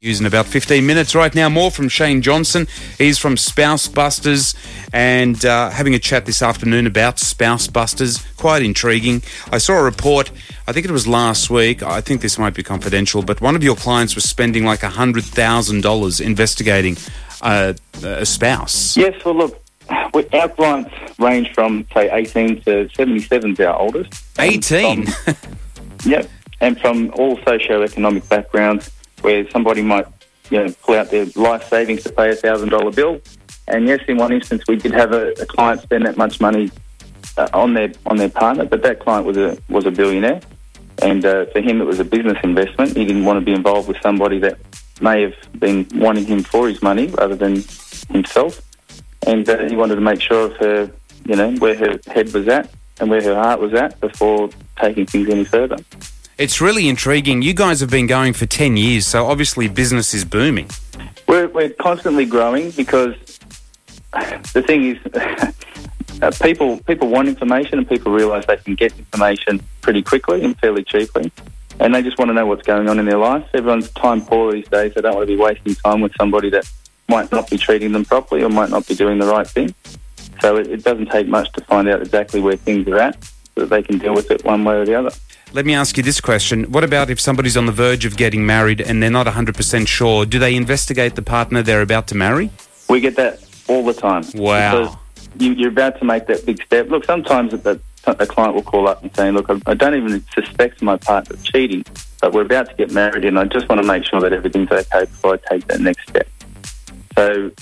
Using about 15 minutes right now. More from Shane Johnson. He's from Spouse Busters and having a chat this afternoon about Spouse Busters. Quite intriguing. I saw a report, I think it was last week, I think this might be confidential, but one of your clients was spending like $100,000 investigating a spouse. Yes, well look, our clients range from, say, 18 to 77 is our oldest. 18? Yep, and from all socio-economic backgrounds, where somebody might, pull out their life savings to pay a $1,000 bill. And yes, in one instance, we did have a client spend that much money on their partner, but that client was a billionaire, and for him it was a business investment. He didn't want to be involved with somebody that may have been wanting him for his money rather than himself, and he wanted to make sure of her, where her head was at and where her heart was at before taking things any further. It's really intriguing. You guys have been going for 10 years, so obviously business is booming. We're constantly growing because the thing is, people want information, and people realise they can get information pretty quickly and fairly cheaply, and they just want to know what's going on in their life. Everyone's time poor these days. They don't want to be wasting time with somebody that might not be treating them properly or might not be doing the right thing. So it doesn't take much to find out exactly where things are at so that they can deal with it one way or the other. Let me ask you this question. What about if somebody's on the verge of getting married and they're not 100% sure? Do they investigate the partner they're about to marry? We get that all the time. Wow. Because you're about to make that big step. Look, sometimes the client will call up and say, look, I don't even suspect my partner's cheating, but we're about to get married and I just want to make sure that everything's okay before I take that next step. So,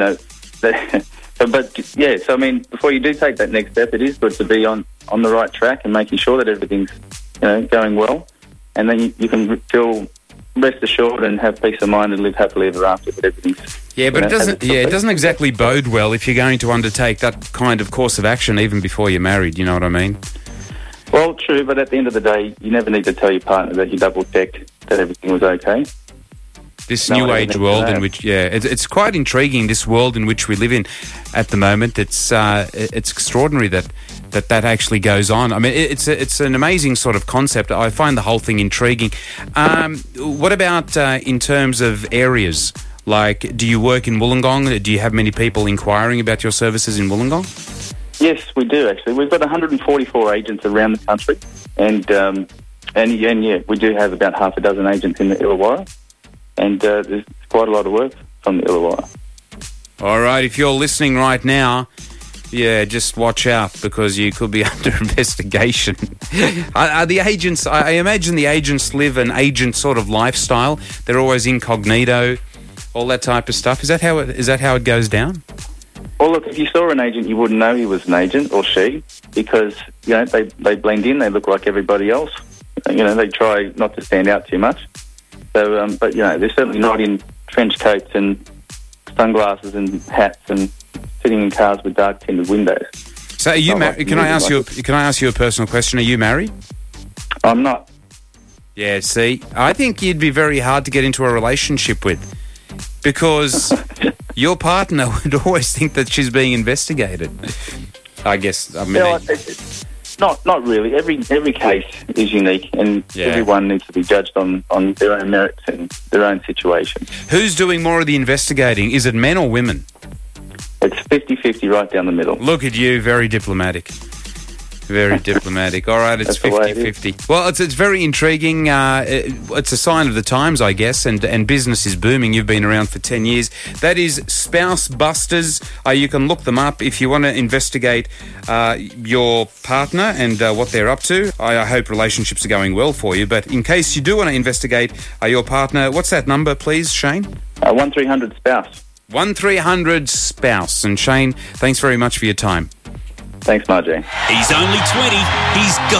so I mean, before you do take that next step, it is good to be on the right track and making sure that everything's going well, and then you can feel rest assured and have peace of mind and live happily ever after. But everything's it doesn't exactly bode well if you're going to undertake that kind of course of action even before you're married. You know what I mean? Well, true, but at the end of the day, you never need to tell your partner that you double checked that everything was okay. This new age world in which, it's quite intriguing. This world in which we live in at the moment, it's extraordinary that actually goes on. I mean, it's an amazing sort of concept. I find the whole thing intriguing. What about in terms of areas? Like, do you work in Wollongong? Do you have many people inquiring about your services in Wollongong? Yes, we do actually. We've got 144 agents around the country, and we do have about half a dozen agents in the Illawarra. And there's quite a lot of work from the Illawarra. All right, if you're listening right now, just watch out because you could be under investigation. Are the agents? I imagine the agents live an agent sort of lifestyle. They're always incognito, all that type of stuff. Is that how it goes down? Well, look, if you saw an agent, you wouldn't know he was an agent or she because they blend in. They look like everybody else. They try not to stand out too much. So, but they're certainly not in trench coats and sunglasses and hats and sitting in cars with dark tinted windows. So, are you married? Can I ask you a personal question? Are you married? I'm not. Yeah. See, I think you'd be very hard to get into a relationship with because your partner would always think that she's being investigated. I guess. I mean, Not really. Every case is unique, and everyone needs to be judged on their own merits and their own situation. Who's doing more of the investigating? Is it men or women? It's 50-50 right down the middle. Look at you, very diplomatic. Very diplomatic. All right, it's 50-50. Well, it's very intriguing. It's a sign of the times, I guess, and business is booming. You've been around for 10 years. That is Spouse Busters. You can look them up if you want to investigate your partner and what they're up to. I hope relationships are going well for you. But in case you do want to investigate your partner, what's that number, please, Shane? 1300-SPOUSE. 1300-SPOUSE. And Shane, thanks very much for your time. Thanks, Margie. He's only 20. He's got